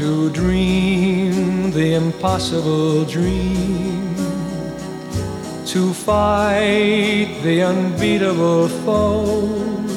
to dream the impossible dream, to fight the unbeatable foe,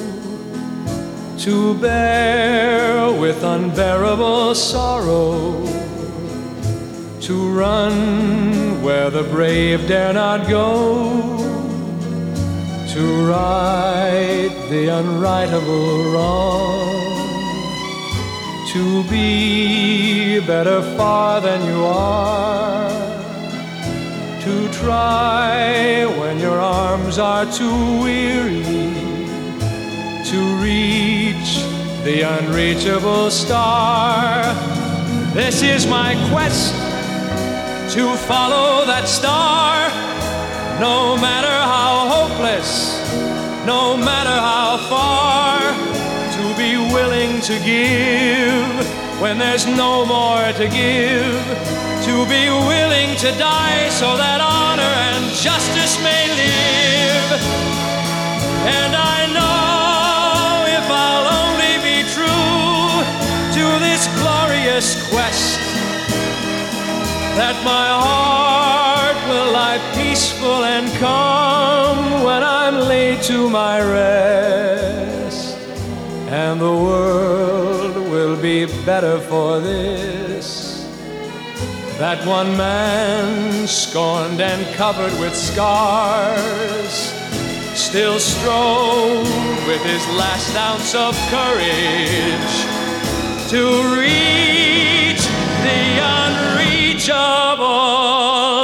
to bear with unbearable sorrow, to run where the brave dare not go, to right the unrightable wrong, to be better far than you are, to try when your arms are too weary, to reach the unreachable star. This is my quest, to follow that star, no matter how hopeless, no matter how far, to be willing to give when there's no more to give, to be willing to die so that honor and justice may live. And I know if I'll only be true to this glorious quest, that my heart will lie peaceful and calm when I'm laid to my rest, and the world will be better for this, that one man scorned and covered with scars still strove with his last ounce of courage to reach the unreachable